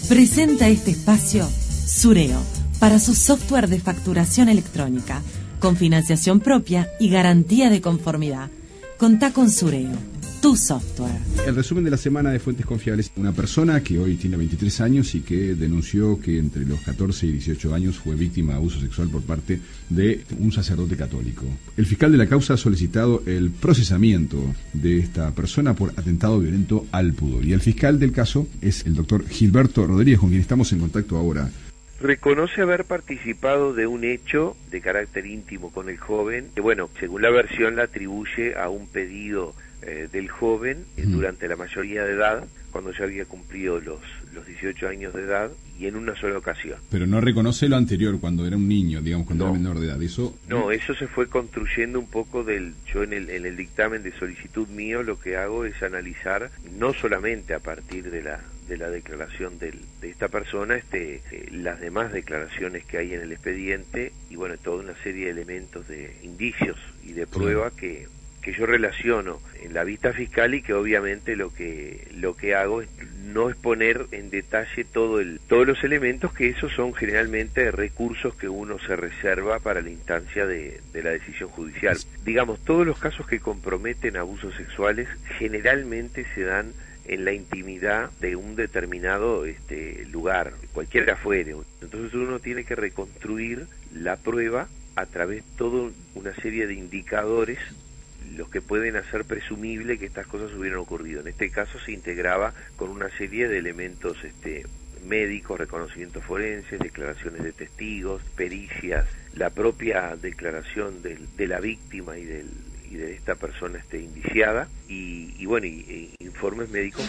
Presenta este espacio Sureo para su software de facturación electrónica, con financiación propia y garantía de conformidad. Contá con Sureo, tu software. El resumen de la semana de Fuentes Confiables. Una persona que hoy tiene 23 años y que denunció que entre los 14 y 18 años fue víctima de abuso sexual por parte de un sacerdote católico. El fiscal de la causa ha solicitado el procesamiento de esta persona por atentado violento al pudor. Y el fiscal del caso es el doctor Gilberto Rodríguez, con quien estamos en contacto ahora. Reconoce haber participado de un hecho de carácter íntimo con el joven, que bueno, según la versión la atribuye a un pedido del joven durante la mayoría de edad, cuando ya había cumplido los 18 años de edad, y en una sola ocasión. Pero no reconoce lo anterior, cuando era un niño, digamos, cuando era menor de edad. Eso se fue construyendo un poco yo en el dictamen de solicitud mío lo que hago es analizar, no solamente a partir de la declaración de esta persona, las demás declaraciones que hay en el expediente, y bueno, toda una serie de elementos de indicios y de prueba que yo relaciono en la vista fiscal, y que obviamente lo que hago es no exponer en detalle todos los elementos, que esos son generalmente recursos que uno se reserva para la instancia de la decisión judicial. Digamos, todos los casos que comprometen abusos sexuales generalmente se dan en la intimidad de un determinado lugar, cualquiera fuere. Entonces uno tiene que reconstruir la prueba a través de toda una serie de indicadores, los que pueden hacer presumible que estas cosas hubieran ocurrido. En este caso se integraba con una serie de elementos médicos, reconocimientos forenses, declaraciones de testigos, pericias, la propia declaración de la víctima y de esta persona indiciada, y bueno, informes médicos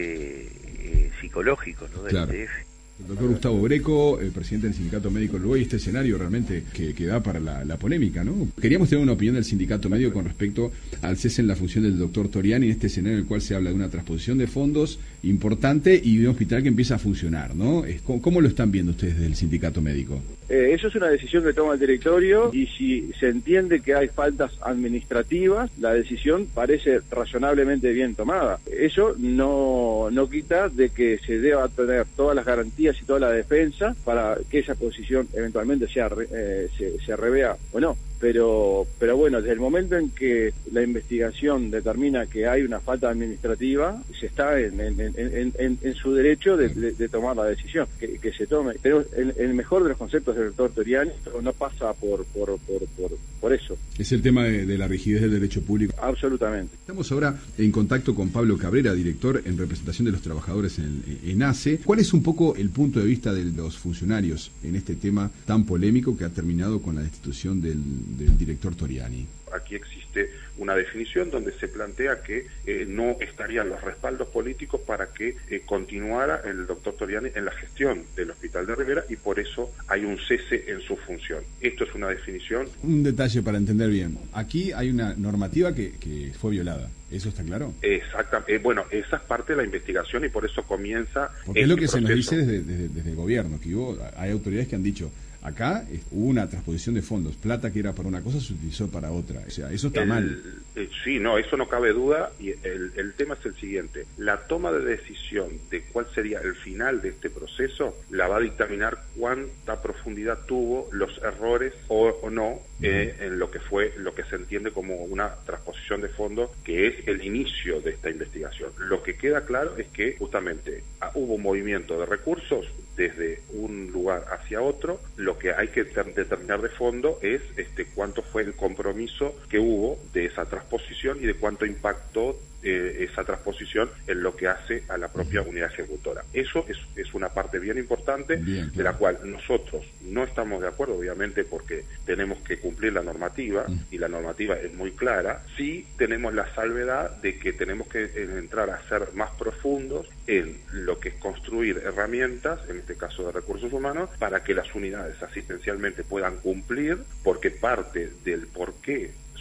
psicológicos, ¿no? Del ITF. El doctor Gustavo Greco, el presidente del Sindicato Médico del Uruguay, este escenario realmente que da para la polémica, ¿no? Queríamos tener una opinión del Sindicato Médico con respecto al cese en la función del doctor Toriani, en este escenario en el cual se habla de una transposición de fondos importante y de un hospital que empieza a funcionar, ¿no? ¿Cómo lo están viendo ustedes del Sindicato Médico? Eso es una decisión que toma el directorio, y si se entiende que hay faltas administrativas, la decisión parece razonablemente bien tomada. Eso no quita de que se deba tener todas las garantías y toda la defensa para que esa posición eventualmente se revea o no. Pero bueno, desde el momento en que la investigación determina que hay una falta administrativa, se está en su derecho de tomar la decisión que se tome. Pero el mejor de los conceptos del doctor Toriani no pasa por eso. Es el tema de la rigidez del derecho público. Absolutamente. Estamos ahora en contacto con Pablo Cabrera, director en representación de los trabajadores en ACE. ¿Cuál es un poco el punto de vista de los funcionarios en este tema tan polémico que ha terminado con la destitución del director Toriani? Aquí existe una definición donde se plantea que no estarían los respaldos políticos para que continuara el doctor Toriani en la gestión del Hospital de Rivera, y por eso hay un cese en su función. Esto es una definición. Un detalle para entender bien. Aquí hay una normativa que fue violada. ¿Eso está claro? Exactamente. Bueno, esa es parte de la investigación y por eso comienza. Porque es lo que proceso. Se nos dice desde el gobierno, que hay autoridades que han dicho: acá hubo una transposición de fondos, plata que era para una cosa se utilizó para otra. O sea, eso está mal. Sí, no, eso no cabe duda, y el tema es el siguiente: la toma de decisión de cuál sería el final de este proceso la va a dictaminar cuánta profundidad tuvo los errores o no en lo que se entiende como una transposición de fondos, que es el inicio de esta investigación. Lo que queda claro es que justamente hubo un movimiento de recursos desde un lugar hacia otro. Lo que hay que determinar de fondo es cuánto fue el compromiso que hubo de esa transposición y de cuánto impactó esa transposición en lo que hace a la propia unidad ejecutora. Eso es una parte bien importante, de la cual nosotros no estamos de acuerdo, obviamente, porque tenemos que cumplir la normativa, y la normativa es muy clara. Sí tenemos la salvedad de que tenemos que entrar a ser más profundos en lo que es construir herramientas, en este caso de recursos humanos, para que las unidades asistencialmente puedan cumplir, porque parte del por qué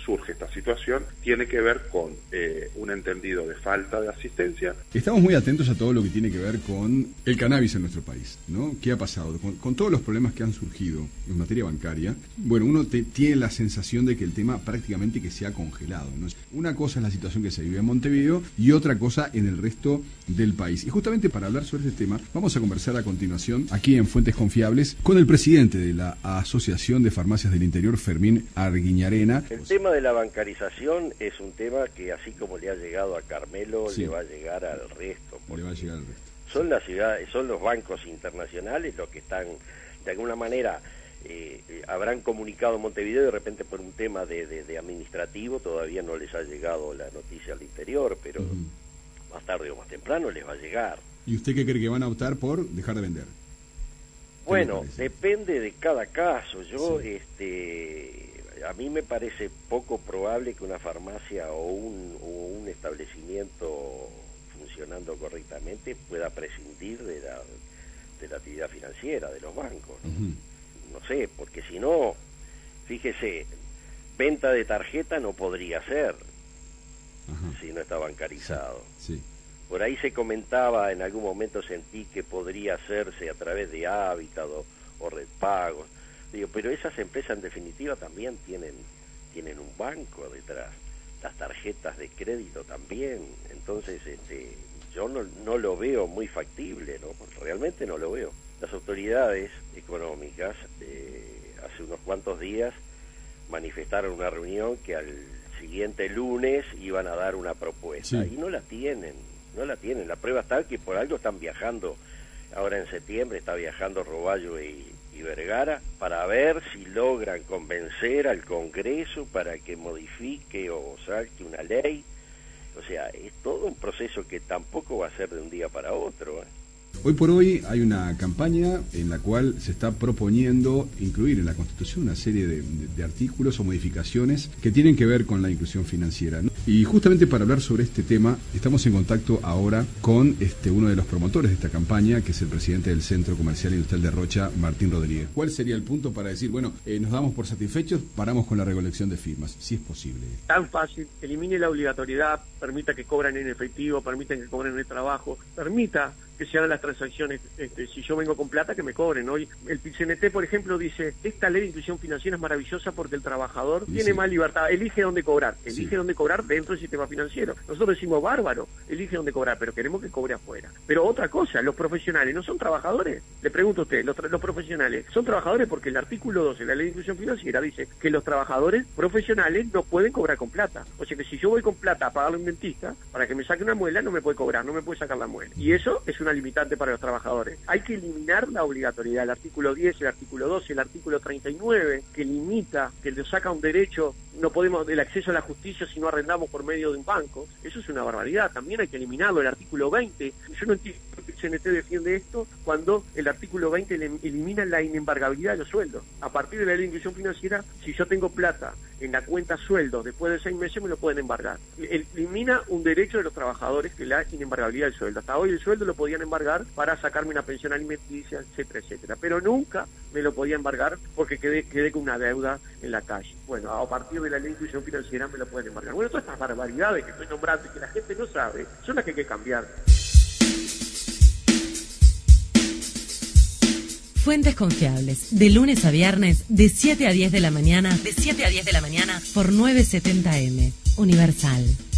surge esta situación tiene que ver con un entendido de falta de asistencia. Estamos muy atentos a todo lo que tiene que ver con el cannabis en nuestro país, ¿no? ¿Qué ha pasado? Con todos los problemas que han surgido en materia bancaria, bueno, uno tiene la sensación de que el tema prácticamente que se ha congelado, ¿no? Una cosa es la situación que se vive en Montevideo y otra cosa en el resto del país. Y justamente para hablar sobre este tema, vamos a conversar a continuación, aquí en Fuentes Confiables, con el presidente de la Asociación de Farmacias del Interior, Fermín Arguiñarena. El tema de la bancarización es un tema que, así como le ha llegado a Carmelo, sí, le va a llegar al resto. Le va a llegar al resto. Son las ciudades, son los bancos internacionales los que están, de alguna manera, habrán comunicado en Montevideo y de repente por un tema de administrativo todavía no les ha llegado la noticia al interior, pero más tarde o más temprano les va a llegar. ¿Y usted qué cree que van a optar por dejar de vender? Bueno, depende de cada caso. Yo, sí, a mí me parece poco probable que una farmacia o un establecimiento funcionando correctamente pueda prescindir de la actividad financiera de los bancos, ¿no? No sé, porque si no, fíjese, venta de tarjeta no podría ser si no está bancarizado. Sí. Por ahí se comentaba, en algún momento sentí que podría hacerse a través de Hábitat o Red Pagos. Digo, pero esas empresas en definitiva también tienen un banco detrás, las tarjetas de crédito también. Entonces yo no lo veo muy factible, ¿no? Realmente no lo veo. Las autoridades económicas hace unos cuantos días manifestaron una reunión que al siguiente lunes iban a dar una propuesta, y no la tienen. La prueba está que por algo están viajando, ahora en septiembre está viajando Roballo y Vergara, para ver si logran convencer al Congreso para que modifique o saque una ley. O sea, es todo un proceso que tampoco va a ser de un día para otro, ¿eh? Hoy por hoy hay una campaña en la cual se está proponiendo incluir en la Constitución una serie de artículos o modificaciones que tienen que ver con la inclusión financiera, ¿no? Y justamente para hablar sobre este tema estamos en contacto ahora con uno de los promotores de esta campaña, que es el presidente del Centro Comercial e Industrial de Rocha, Martín Rodríguez. ¿Cuál sería el punto para decir, bueno, nos damos por satisfechos, paramos con la recolección de firmas, si es posible? Tan fácil, elimine la obligatoriedad, permita que cobren en efectivo, permita que cobren en el trabajo, permita que se hagan las transacciones, si yo vengo con plata, que me cobren. Hoy el PIT-CNT, por ejemplo, dice, esta ley de inclusión financiera es maravillosa porque el trabajador tiene más libertad, elige dónde cobrar, dónde cobrar dentro del sistema financiero. Nosotros decimos, bárbaro, elige dónde cobrar, pero queremos que cobre afuera. Pero otra cosa, los profesionales no son trabajadores. Le pregunto a usted, los profesionales son trabajadores porque el artículo 12 de la ley de inclusión financiera dice que los trabajadores profesionales no pueden cobrar con plata. O sea que si yo voy con plata a pagarle a un dentista para que me saque una muela, no me puede cobrar, no me puede sacar la muela. Y eso es una limitante para los trabajadores. Hay que eliminar la obligatoriedad, el artículo 10, el artículo 12, el artículo 39, que limita, que le saca un derecho, no podemos, el acceso a la justicia si no arrendamos por medio de un banco. Eso es una barbaridad, también hay que eliminarlo. El artículo 20, yo no entiendo por qué el CNT defiende esto cuando el artículo 20 elimina la inembargabilidad de los sueldos. A partir de la ley de inclusión financiera, si yo tengo plata en la cuenta sueldos después de 6 meses, me lo pueden embargar. Elimina un derecho de los trabajadores, que es la inembargabilidad del sueldo. Hasta hoy el sueldo lo podían embargar para sacarme una pensión alimenticia, etcétera, etcétera. Pero nunca me lo podía embargar porque quedé con una deuda en la calle. Bueno, a partir de la ley de inclusión financiera me lo pueden embargar. Bueno, todas estas barbaridades que estoy nombrando y que la gente no sabe, son las que hay que cambiar. Fuentes Confiables, de lunes a viernes, de 7 a 10 de la mañana, por 970M, Universal.